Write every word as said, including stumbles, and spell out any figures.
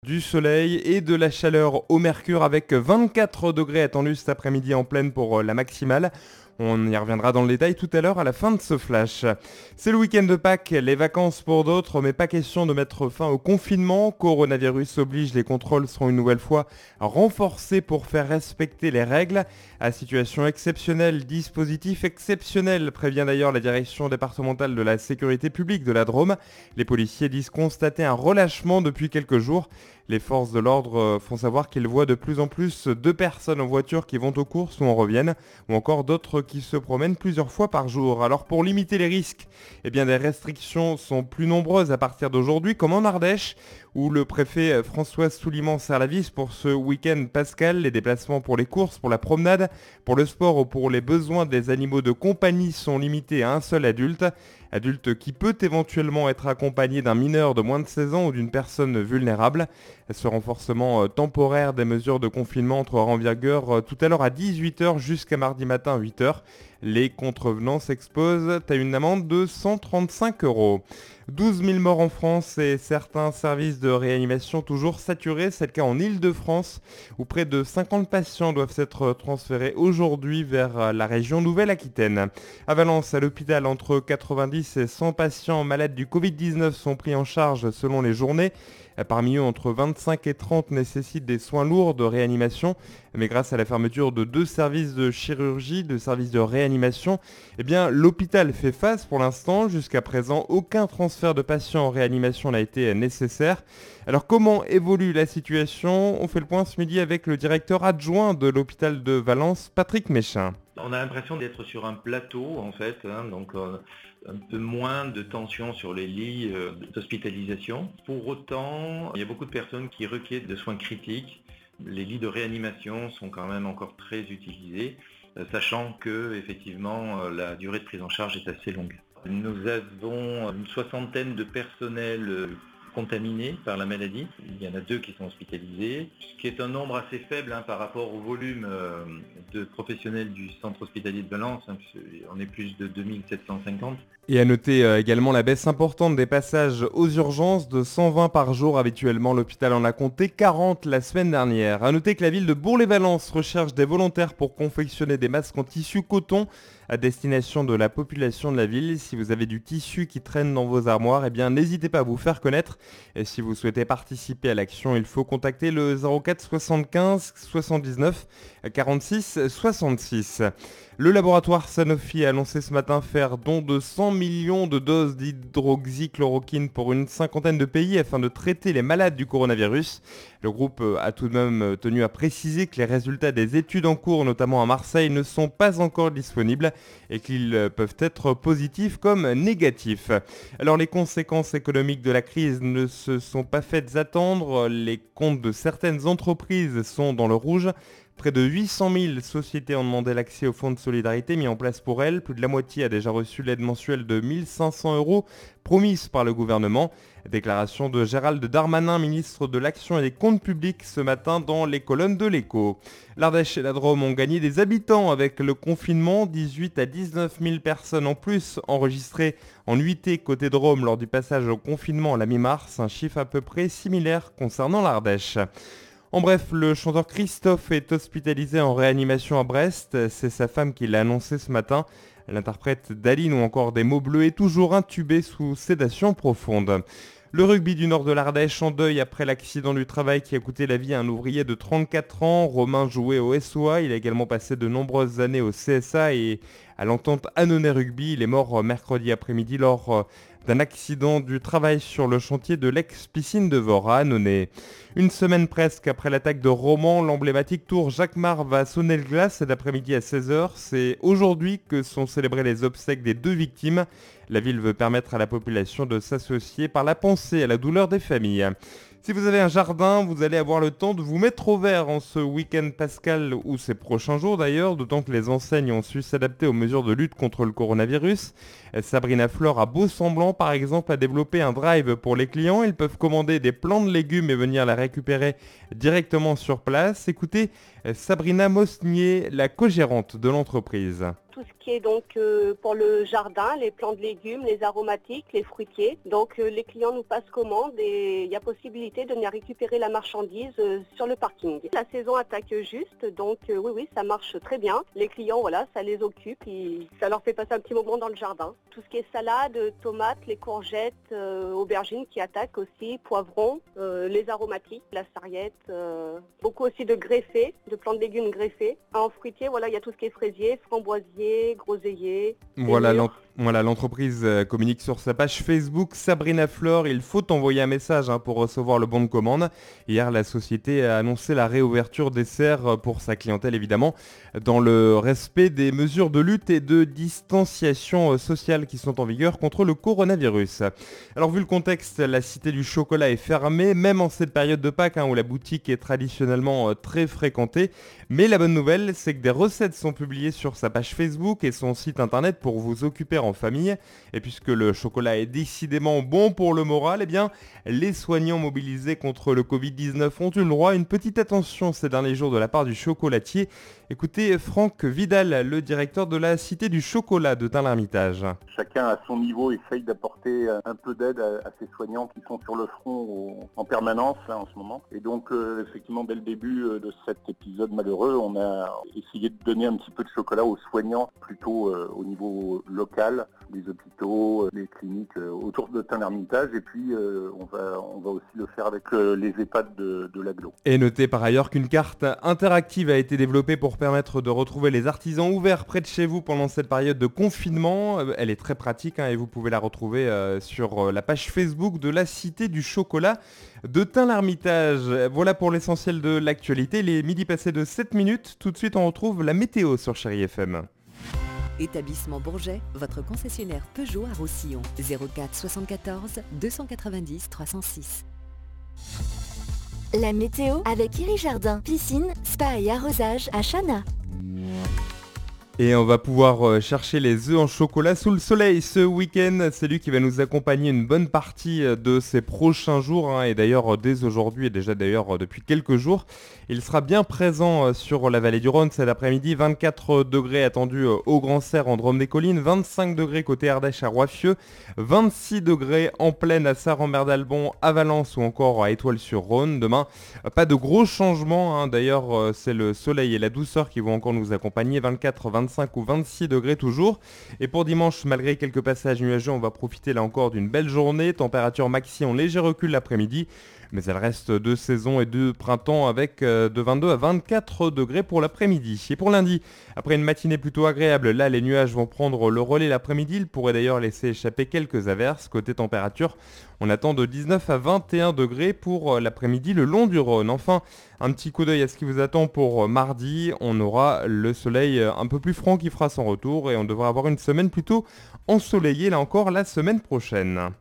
Du soleil et de la chaleur au mercure avec vingt-quatre degrés attendus cet après-midi en pleine pour la maximale. On y reviendra dans le détail tout à l'heure à la fin de ce flash. C'est le week-end de Pâques, les vacances pour d'autres, mais pas question de mettre fin au confinement. Coronavirus oblige, les contrôles seront une nouvelle fois renforcés pour faire respecter les règles. À situation exceptionnelle, dispositif exceptionnel, prévient d'ailleurs la direction départementale de la sécurité publique de la Drôme. Les policiers disent constater un relâchement depuis quelques jours. Les forces de l'ordre font savoir qu'ils voient de plus en plus de personnes en voiture qui vont aux courses ou en reviennent, ou encore d'autres qui se promènent plusieurs fois par jour. Alors pour limiter les risques, eh bien des restrictions sont plus nombreuses à partir d'aujourd'hui, comme en Ardèche, où le préfet François Souliman serre la vis pour ce week-end pascal. Les déplacements pour les courses, pour la promenade, pour le sport ou pour les besoins des animaux de compagnie sont limités à un seul adulte. Adulte qui peut éventuellement être accompagné d'un mineur de moins de seize ans ou d'une personne vulnérable. Ce renforcement temporaire des mesures de confinement entrera en vigueur tout à l'heure à dix-huit heures jusqu'à mardi matin à huit heures. Les contrevenants s'exposent à une amende de cent trente-cinq euros. douze mille morts en France et certains services de réanimation toujours saturés. C'est le cas en Île-de-France où près de cinquante patients doivent être transférés aujourd'hui vers la région Nouvelle-Aquitaine. À Valence, à l'hôpital, entre quatre-vingt-dix et cent patients malades du covid dix-neuf sont pris en charge selon les journées. Parmi eux, entre vingt-cinq et trente nécessitent des soins lourds de réanimation. Mais grâce à la fermeture de deux services de chirurgie, de services de réanimation, eh bien, l'hôpital fait face pour l'instant. Jusqu'à présent, aucun transfert de patients en réanimation n'a été nécessaire. Alors comment évolue la situation ? On fait le point ce midi avec le directeur adjoint de l'hôpital de Valence, Patrick Méchin. On a l'impression d'être sur un plateau en fait, hein, donc euh, un peu moins de tension sur les lits euh, d'hospitalisation. Pour autant, il y a beaucoup de personnes qui requièrent de soins critiques. Les lits de réanimation sont quand même encore très utilisés, euh, sachant que effectivement euh, la durée de prise en charge est assez longue. Nous avons une soixantaine de personnels euh, contaminés par la maladie. Il y en a deux qui sont hospitalisés, ce qui est un nombre assez faible hein, par rapport au volume euh, de professionnels du centre hospitalier de Valence. Hein, on est plus de deux mille sept cent cinquante. Et à noter euh, également la baisse importante des passages aux urgences de cent vingt par jour. Habituellement, l'hôpital en a compté quarante la semaine dernière. À noter que la ville de Bourg-les-Valences recherche des volontaires pour confectionner des masques en tissu coton à destination de la population de la ville. Si vous avez du tissu qui traîne dans vos armoires, eh bien n'hésitez pas à vous faire connaître. Et si vous souhaitez participer à l'action, il faut contacter le zéro quatre soixante-quinze soixante-dix-neuf quarante-six soixante-six. Le laboratoire Sanofi a annoncé ce matin faire don de cent millions de doses d'hydroxychloroquine pour une cinquantaine de pays afin de traiter les malades du coronavirus. Le groupe a tout de même tenu à préciser que les résultats des études en cours, notamment à Marseille, ne sont pas encore disponibles et qu'ils peuvent être positifs comme négatifs. Alors les conséquences économiques de la crise ne se sont pas faites attendre. Les comptes de certaines entreprises sont dans le rouge. Près de huit cent mille sociétés ont demandé l'accès au fonds de solidarité mis en place pour elles. Plus de la moitié a déjà reçu l'aide mensuelle de mille cinq cents euros promise par le gouvernement. Déclaration de Gérald Darmanin, ministre de l'Action et des Comptes publics, ce matin dans les colonnes de l'Écho. L'Ardèche et la Drôme ont gagné des habitants avec le confinement. dix-huit à dix-neuf mille personnes en plus enregistrées en nuitée côté Drôme lors du passage au confinement à la mi-mars. Un chiffre à peu près similaire concernant l'Ardèche. En bref, le chanteur Christophe est hospitalisé en réanimation à Brest. C'est sa femme qui l'a annoncé ce matin. L'interprète d'Aline ou encore des mots bleus est toujours intubé sous sédation profonde. Le rugby du nord de l'Ardèche en deuil après l'accident du travail qui a coûté la vie à un ouvrier de trente-quatre ans. Romain jouait au S O A. Il a également passé de nombreuses années au C S A et à l'entente Annonay Rugby. Il est mort mercredi après-midi lors d'un accident du travail sur le chantier de l'ex-piscine de Vore à Annonay. Une semaine presque après l'attaque de Romans, l'emblématique tour Jacquemart va sonner le glas cet après-midi à seize heures. C'est aujourd'hui que sont célébrées les obsèques des deux victimes. La ville veut permettre à la population de s'associer par la pensée à la douleur des familles. Si vous avez un jardin, vous allez avoir le temps de vous mettre au vert en ce week-end pascal ou ces prochains jours d'ailleurs, d'autant que les enseignes ont su s'adapter aux mesures de lutte contre le coronavirus. Sabrina Fleur à Beau-Semblant par exemple a développé un drive pour les clients. Ils peuvent commander des plants de légumes et venir les récupérer directement sur place. Écoutez Sabrina Mosnier, la co-gérante de l'entreprise. tout ce qui est donc euh, pour le jardin, les plants de légumes, les aromatiques, les fruitiers. Donc euh, les clients nous passent commande et il y a possibilité de venir récupérer la marchandise euh, sur le parking. La saison attaque juste, donc euh, oui, oui, ça marche très bien. Les clients, voilà, ça les occupe, et ça leur fait passer un petit moment dans le jardin. Tout ce qui est salade, tomates, les courgettes, euh, aubergines qui attaquent aussi, poivrons, euh, les aromatiques, la sarriette, euh, beaucoup aussi de greffés, de plants de légumes greffés. En fruitier, voilà, il y a tout ce qui est fraisier, framboisier, groseillier. Voilà, l'en- voilà, l'entreprise euh, communique sur sa page Facebook Sabrina Fleur. Il faut envoyer un message hein, pour recevoir le bon de commande. Hier, la société a annoncé la réouverture des serres pour sa clientèle, évidemment, dans le respect des mesures de lutte et de distanciation euh, sociale qui sont en vigueur contre le coronavirus. Alors, vu le contexte, la Cité du Chocolat est fermée, même en cette période de Pâques hein, où la boutique est traditionnellement euh, très fréquentée. Mais la bonne nouvelle, c'est que des recettes sont publiées sur sa page Facebook et son site internet pour vous occuper en famille. Et puisque le chocolat est décidément bon pour le moral, eh bien, les soignants mobilisés contre le covid dix-neuf ont eu le droit à une petite attention ces derniers jours de la part du chocolatier. Écoutez Franck Vidal, le directeur de la Cité du Chocolat de Tain-l'Hermitage. Chacun à son niveau essaye d'apporter un peu d'aide à, à ces soignants qui sont sur le front au, en permanence là, en ce moment. Et donc euh, effectivement dès le début euh, de cet épisode malheureux, on a essayé de donner un petit peu de chocolat aux soignants plutôt euh, au niveau local, les hôpitaux, les cliniques euh, autour de Tain-l'Hermitage, et puis euh, on va on va aussi le faire avec euh, les EHPAD de, de l'agglo. Et notez par ailleurs qu'une carte interactive a été développée pour permettre de retrouver les artisans ouverts près de chez vous pendant cette période de confinement. Elle est très pratique hein, et vous pouvez la retrouver euh, sur la page Facebook de la Cité du Chocolat de Tain-l'Hermitage. Voilà pour l'essentiel de l'actualité. Les midi passés de sept minutes. Tout de suite on retrouve la météo sur Chérie F M. Établissement Bourget, votre concessionnaire Peugeot à Roussillon. zéro quatre soixante-quatorze deux cent quatre-vingt-dix trois cent six. La météo avec Iri Jardin, piscine, spa et arrosage à Chana. Et on va pouvoir chercher les œufs en chocolat sous le soleil ce week-end. C'est lui qui va nous accompagner une bonne partie de ces prochains jours. Hein, et d'ailleurs, dès aujourd'hui, et déjà d'ailleurs depuis quelques jours, il sera bien présent sur la vallée du Rhône cet après-midi. vingt-quatre degrés attendus au Grand Serre en Drôme-des-Collines, vingt-cinq degrés côté Ardèche à Roiffieux, vingt-six degrés en plaine à Saint-Rambert-d'Albon, à Valence ou encore à Étoile-sur-Rhône. Demain, pas de gros changements. Hein. D'ailleurs, c'est le soleil et la douceur qui vont encore nous accompagner. vingt-quatre, vingt-cinq ou vingt-six degrés toujours. Et pour dimanche, malgré quelques passages nuageux, on va profiter là encore d'une belle journée. Température maxi en léger recul l'après-midi. Mais elle reste de saison et de printemps avec euh, de vingt-deux à vingt-quatre degrés pour l'après-midi. Et pour lundi, après une matinée plutôt agréable, là les nuages vont prendre le relais l'après-midi. Ils pourraient d'ailleurs laisser échapper quelques averses. Côté température, on attend de dix-neuf à vingt et un degrés pour l'après-midi le long du Rhône. Enfin, un petit coup d'œil à ce qui vous attend pour mardi. On aura le soleil un peu plus franc qui fera son retour et on devrait avoir une semaine plutôt ensoleillée là encore la semaine prochaine.